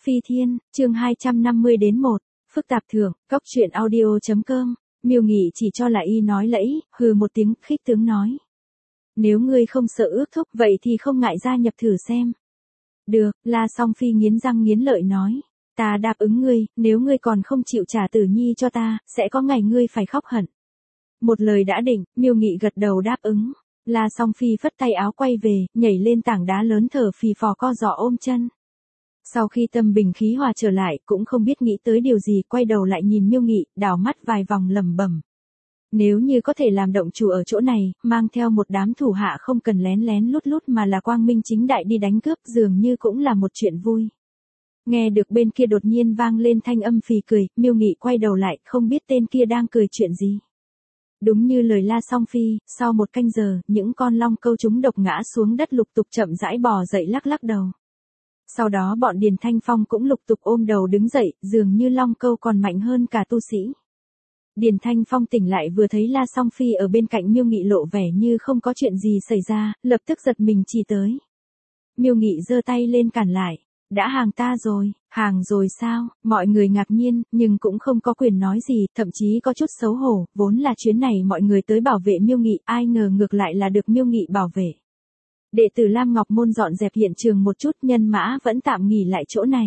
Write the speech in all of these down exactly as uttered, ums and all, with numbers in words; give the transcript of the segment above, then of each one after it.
Phi Thiên, chương hai trăm năm mươi đến một, phức tạp thưởng, cóc truyện audio.com, Miêu Nghị chỉ cho là y nói lẫy, hừ một tiếng, khích tướng nói. Nếu ngươi không sợ ước thúc vậy thì không ngại gia nhập thử xem. Được, La Song Phi nghiến răng nghiến lợi nói. Ta đáp ứng ngươi, nếu ngươi còn không chịu trả Tử Nhi cho ta, sẽ có ngày ngươi phải khóc hận. Một lời đã định, Miêu Nghị gật đầu đáp ứng. La Song Phi phất tay áo quay về, nhảy lên tảng đá lớn thở phì phò co giò ôm chân. Sau khi tâm bình khí hòa trở lại, cũng không biết nghĩ tới điều gì, quay đầu lại nhìn Miêu Nghị, đảo mắt vài vòng lẩm bẩm. Nếu như có thể làm động chủ ở chỗ này, mang theo một đám thủ hạ không cần lén lén lút lút mà là quang minh chính đại đi đánh cướp, dường như cũng là một chuyện vui. Nghe được bên kia đột nhiên vang lên thanh âm phì cười, Miêu Nghị quay đầu lại, không biết tên kia đang cười chuyện gì. Đúng như lời La Song Phi, sau một canh giờ, những con long câu chúng độc ngã xuống đất lục tục chậm rãi bò dậy lắc lắc đầu. Sau đó bọn Điền Thanh Phong cũng lục tục ôm đầu đứng dậy, dường như long câu còn mạnh hơn cả tu sĩ. Điền Thanh Phong tỉnh lại vừa thấy La Song Phi ở bên cạnh Miêu Nghị lộ vẻ như không có chuyện gì xảy ra, lập tức giật mình chỉ tới. Miêu Nghị giơ tay lên cản lại. Đã hàng ta rồi, hàng rồi sao, mọi người ngạc nhiên, nhưng cũng không có quyền nói gì, thậm chí có chút xấu hổ, vốn là chuyến này mọi người tới bảo vệ Miêu Nghị, ai ngờ ngược lại là được Miêu Nghị bảo vệ. Đệ tử Lam Ngọc Môn dọn dẹp hiện trường một chút, nhân mã vẫn tạm nghỉ lại chỗ này.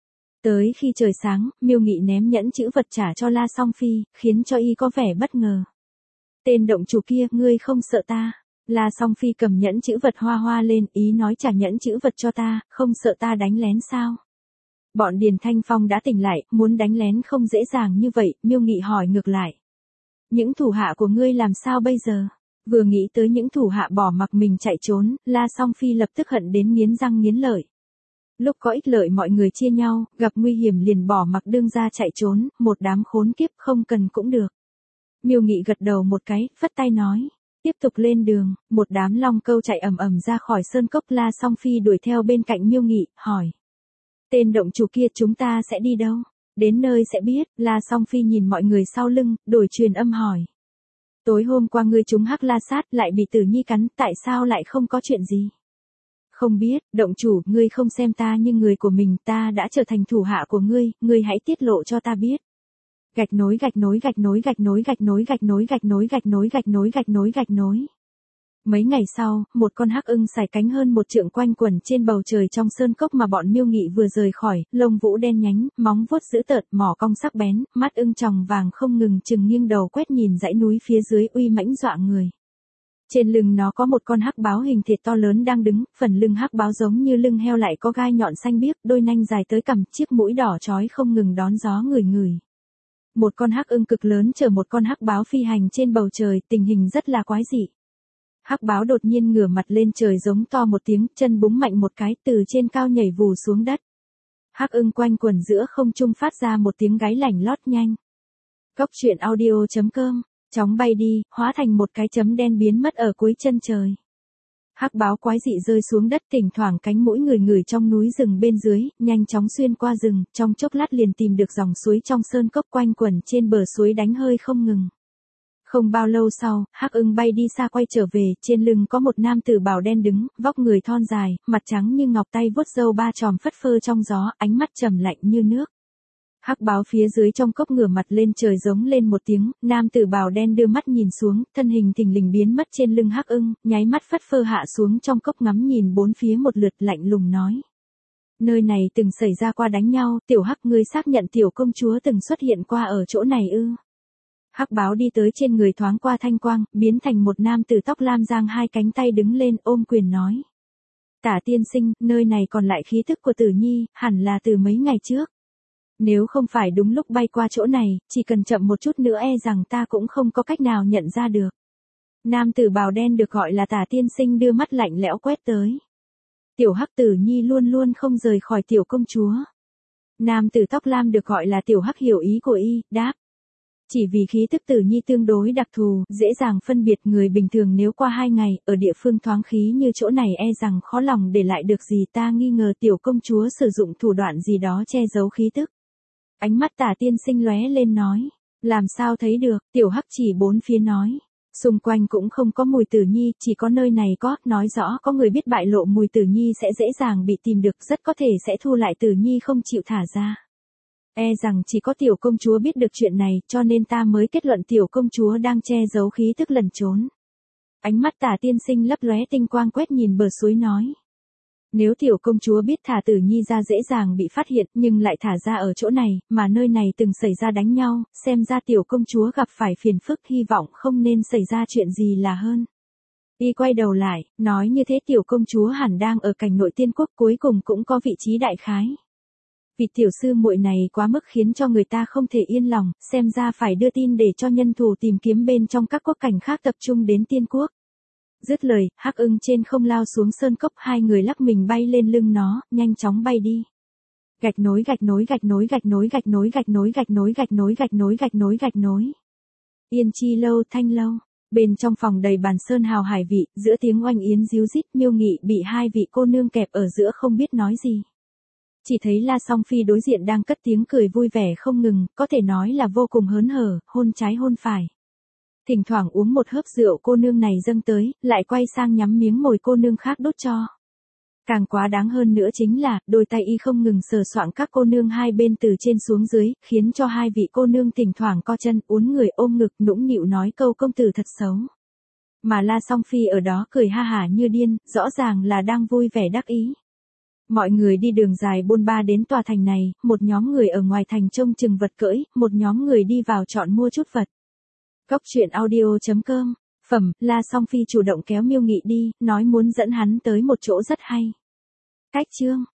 Tới khi trời sáng, Miêu Nghị ném nhẫn chữ vật trả cho La Song Phi, khiến cho y có vẻ bất ngờ. Tên động chủ kia, ngươi không sợ ta? La Song Phi cầm nhẫn chữ vật hoa hoa lên, ý nói trả nhẫn chữ vật cho ta, không sợ ta đánh lén sao? Bọn Điền Thanh Phong đã tỉnh lại, muốn đánh lén không dễ dàng như vậy, Miêu Nghị hỏi ngược lại. Những thủ hạ của ngươi làm sao bây giờ? Vừa nghĩ tới những thủ hạ bỏ mặc mình chạy trốn, La Song Phi lập tức hận đến nghiến răng nghiến lợi. Lúc có ích lợi mọi người chia nhau, gặp nguy hiểm liền bỏ mặc đương ra chạy trốn, một đám khốn kiếp không cần cũng được. Miêu Nghị gật đầu một cái, phất tay nói. Tiếp tục lên đường, một đám long câu chạy ầm ầm ra khỏi sơn cốc. La Song Phi đuổi theo bên cạnh Miêu Nghị, hỏi. Tên động chủ kia chúng ta sẽ đi đâu? Đến nơi sẽ biết. La Song Phi nhìn mọi người sau lưng, đổi truyền âm hỏi. Tối hôm qua ngươi trúng hắc la sát lại bị Tử Nhi cắn, tại sao lại không có chuyện gì? Không biết, động chủ, ngươi không xem ta như người của mình, ta đã trở thành thủ hạ của ngươi, ngươi hãy tiết lộ cho ta biết. Gạch nối gạch nối gạch nối gạch nối gạch nối gạch nối gạch nối gạch nối gạch nối gạch nối gạch nối. Mấy ngày sau, một con hắc ưng sải cánh hơn một trượng quanh quẩn trên bầu trời trong sơn cốc mà bọn Miêu Nghị vừa rời khỏi, lông vũ đen nhánh, móng vuốt dữ tợn, mỏ cong sắc bén, mắt ưng tròng vàng không ngừng chừng nghiêng đầu quét nhìn dãy núi phía dưới uy mãnh dọa người. Trên lưng nó có một con hắc báo hình thịt to lớn đang đứng, phần lưng hắc báo giống như lưng heo lại có gai nhọn xanh biếc, đôi nanh dài tới cằm, chiếc mũi đỏ chói không ngừng đón gió ngửi ngửi. Một con hắc ưng cực lớn chở một con hắc báo phi hành trên bầu trời, tình hình rất là quái dị. Hắc báo đột nhiên ngửa mặt lên trời giống to một tiếng, chân búng mạnh một cái, từ trên cao nhảy vù xuống đất. Hắc ưng quanh quẩn giữa không trung phát ra một tiếng gáy lảnh lót nhanh. Cóc truyện audio.com, chóng bay đi, hóa thành một cái chấm đen biến mất ở cuối chân trời. Hắc báo quái dị rơi xuống đất, thỉnh thoảng cánh mũi người người trong núi rừng bên dưới, nhanh chóng xuyên qua rừng, trong chốc lát liền tìm được dòng suối trong sơn cốc quanh quẩn trên bờ suối đánh hơi không ngừng. Không bao lâu sau, hắc ưng bay đi xa quay trở về, trên lưng có một nam tử bào đen đứng, vóc người thon dài, mặt trắng như ngọc, tay vuốt râu ba chòm phất phơ trong gió, ánh mắt trầm lạnh như nước. Hắc báo phía dưới trong cốc ngửa mặt lên trời giống lên một tiếng, nam tử bào đen đưa mắt nhìn xuống, thân hình thình lình biến mất trên lưng hắc ưng, nháy mắt phất phơ hạ xuống trong cốc ngắm nhìn bốn phía một lượt, lạnh lùng nói. Nơi này từng xảy ra qua đánh nhau, tiểu hắc, ngươi xác nhận tiểu công chúa từng xuất hiện qua ở chỗ này ư? Hắc báo đi tới trên người thoáng qua thanh quang, biến thành một nam tử tóc lam giang hai cánh tay đứng lên ôm quyền nói. Tả tiên sinh, nơi này còn lại khí thức của Tử Nhi, hẳn là từ mấy ngày trước. Nếu không phải đúng lúc bay qua chỗ này, chỉ cần chậm một chút nữa e rằng ta cũng không có cách nào nhận ra được. Nam tử bào đen được gọi là Tả tiên sinh đưa mắt lạnh lẽo quét tới. Tiểu hắc, Tử Nhi luôn luôn không rời khỏi tiểu công chúa. Nam tử tóc lam được gọi là tiểu hắc hiểu ý của y, đáp. Chỉ vì khí tức Tử Nhi tương đối đặc thù, dễ dàng phân biệt người bình thường, nếu qua hai ngày, ở địa phương thoáng khí như chỗ này e rằng khó lòng để lại được gì, ta nghi ngờ tiểu công chúa sử dụng thủ đoạn gì đó che giấu khí tức. Ánh mắt Tả tiên sinh lóe lên nói. Làm sao thấy được, tiểu hắc chỉ bốn phía nói. Xung quanh cũng không có mùi tử nhi, chỉ có nơi này có, nói rõ có người biết bại lộ mùi tử nhi sẽ dễ dàng bị tìm được, rất có thể sẽ thu lại tử nhi không chịu thả ra. E rằng chỉ có tiểu công chúa biết được chuyện này, cho nên ta mới kết luận tiểu công chúa đang che giấu khí tức lẩn trốn. Ánh mắt Tả tiên sinh lấp lóe tinh quang quét nhìn bờ suối nói. Nếu tiểu công chúa biết thả tử nhi ra dễ dàng bị phát hiện, nhưng lại thả ra ở chỗ này, mà nơi này từng xảy ra đánh nhau, xem ra tiểu công chúa gặp phải phiền phức, hy vọng không nên xảy ra chuyện gì là hơn. Y quay đầu lại, nói như thế tiểu công chúa hẳn đang ở cảnh nội tiên quốc, cuối cùng cũng có vị trí đại khái. Vị tiểu sư muội này quá mức khiến cho người ta không thể yên lòng, xem ra phải đưa tin để cho nhân thủ tìm kiếm bên trong các quốc cảnh khác tập trung đến tiên quốc. Dứt lời, Hắc Ưng trên không lao xuống sơn cốc, hai người lắc mình bay lên lưng nó, nhanh chóng bay đi. Gạch nối gạch nối gạch nối gạch nối gạch nối gạch nối gạch nối gạch nối gạch nối gạch nối gạch nối. Yên chi lâu thanh lâu, bên trong phòng đầy bàn sơn hào hải vị, giữa tiếng oanh yến díu dít, Miêu Nghị bị hai vị cô nương kẹp ở giữa không biết nói gì. Chỉ thấy La Song Phi đối diện đang cất tiếng cười vui vẻ không ngừng, có thể nói là vô cùng hớn hở, hôn trái hôn phải. Thỉnh thoảng uống một hớp rượu cô nương này dâng tới, lại quay sang nhắm miếng mồi cô nương khác đốt cho. Càng quá đáng hơn nữa chính là, đôi tay y không ngừng sờ soạng các cô nương hai bên từ trên xuống dưới, khiến cho hai vị cô nương thỉnh thoảng co chân, uốn người ôm ngực nũng nịu nói câu công tử thật xấu. Mà La Song Phi ở đó cười ha hả như điên, rõ ràng là đang vui vẻ đắc ý. Mọi người đi đường dài bôn ba đến tòa thành này, một nhóm người ở ngoài thành trông chừng vật cưỡi, một nhóm người đi vào chọn mua chút vật. Cốc truyện audio chấm com, phẩm, La Song Phi chủ động kéo Miêu Nghị đi, nói muốn dẫn hắn tới một chỗ rất hay. Cách chương